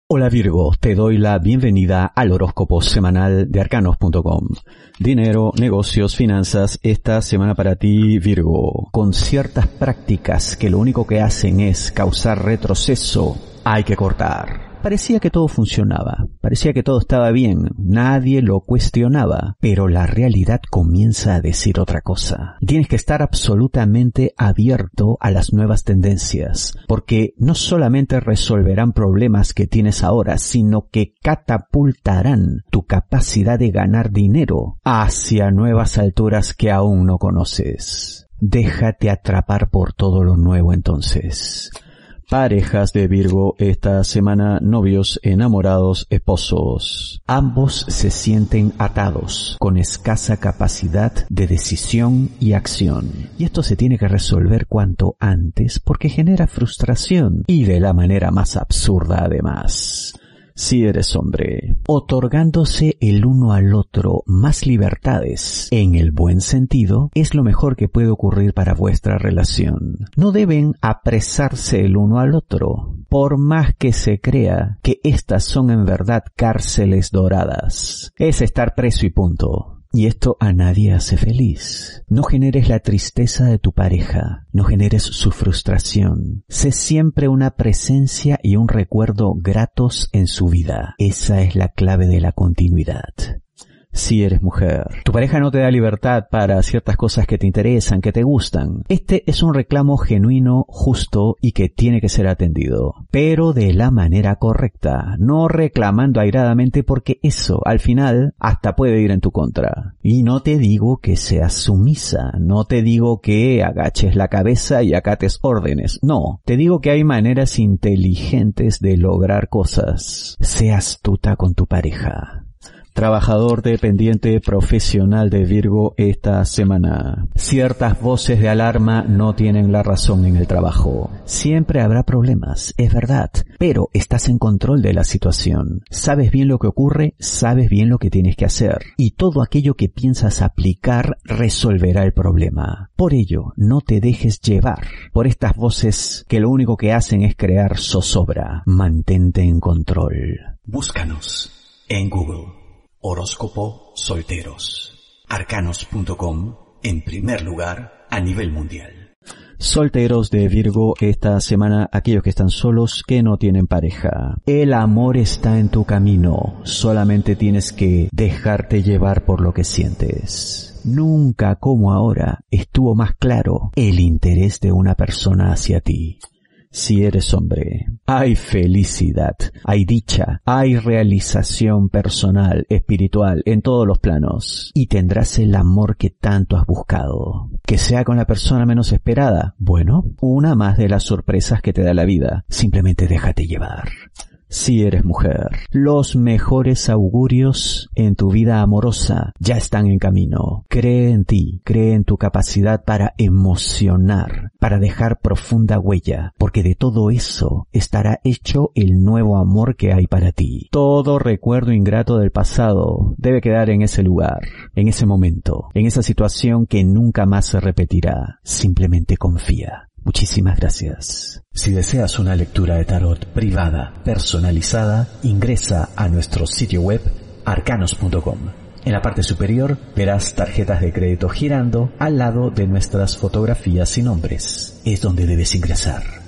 Hola Virgo, te doy la bienvenida al horóscopo semanal de Arcanos.com. Dinero, negocios, finanzas, esta semana para ti Virgo. Con ciertas prácticas que lo único que hacen es causar retroceso, hay que cortar. Parecía que todo funcionaba, parecía que todo estaba bien, nadie lo cuestionaba, pero la realidad comienza a decir otra cosa. Tienes que estar absolutamente abierto a las nuevas tendencias, porque no solamente resolverán problemas que tienes ahora, sino que catapultarán tu capacidad de ganar dinero hacia nuevas alturas que aún no conoces. Déjate atrapar por todo lo nuevo entonces. Parejas de Virgo esta semana, novios, enamorados, esposos. Ambos se sienten atados, con escasa capacidad de decisión y acción. Y esto se tiene que resolver cuanto antes porque genera frustración y de la manera más absurda además. Si eres hombre, otorgándose el uno al otro más libertades, en el buen sentido, es lo mejor que puede ocurrir para vuestra relación. No deben apresarse el uno al otro, por más que se crea que estas son en verdad cárceles doradas. Es estar preso y punto. Y esto a nadie hace feliz. No generes la tristeza de tu pareja, no generes su frustración. Sé siempre una presencia y un recuerdo gratos en su vida. Esa es la clave de la continuidad. Si eres mujer, tu pareja no te da libertad para ciertas cosas que te interesan, que te gustan. Este es un reclamo genuino, justo y que tiene que ser atendido, pero de la manera correcta, no reclamando airadamente porque eso, al final, hasta puede ir en tu contra. Y no te digo que seas sumisa, no te digo que agaches la cabeza y acates órdenes, no, te digo que hay maneras inteligentes de lograr cosas. Sé astuta con tu pareja. Trabajador dependiente profesional de Virgo esta semana. Ciertas voces de alarma no tienen la razón en el trabajo. Siempre habrá problemas, es verdad, pero estás en control de la situación. Sabes bien lo que ocurre, sabes bien lo que tienes que hacer. Y todo aquello que piensas aplicar resolverá el problema. Por ello, no te dejes llevar por estas voces que lo único que hacen es crear zozobra. Mantente en control. Búscanos en Google. Horóscopo Solteros. Arcanos.com en primer lugar a nivel mundial. Solteros de Virgo esta semana, aquellos que están solos, que no tienen pareja. El amor está en tu camino, solamente tienes que dejarte llevar por lo que sientes. Nunca como ahora estuvo más claro el interés de una persona hacia ti. Si eres hombre, hay felicidad, hay dicha, hay realización personal, espiritual, en todos los planos. Y tendrás el amor que tanto has buscado. Que sea con la persona menos esperada. Bueno, una más de las sorpresas que te da la vida. Simplemente déjate llevar. Si eres mujer, los mejores augurios en tu vida amorosa ya están en camino. Cree en ti, cree en tu capacidad para emocionar, para dejar profunda huella, porque de todo eso estará hecho el nuevo amor que hay para ti. Todo recuerdo ingrato del pasado debe quedar en ese lugar, en ese momento, en esa situación que nunca más se repetirá. Simplemente confía. Muchísimas gracias. Si deseas una lectura de tarot privada, personalizada, ingresa a nuestro sitio web arcanos.com. En la parte superior verás tarjetas de crédito girando al lado de nuestras fotografías y nombres. Es donde debes ingresar.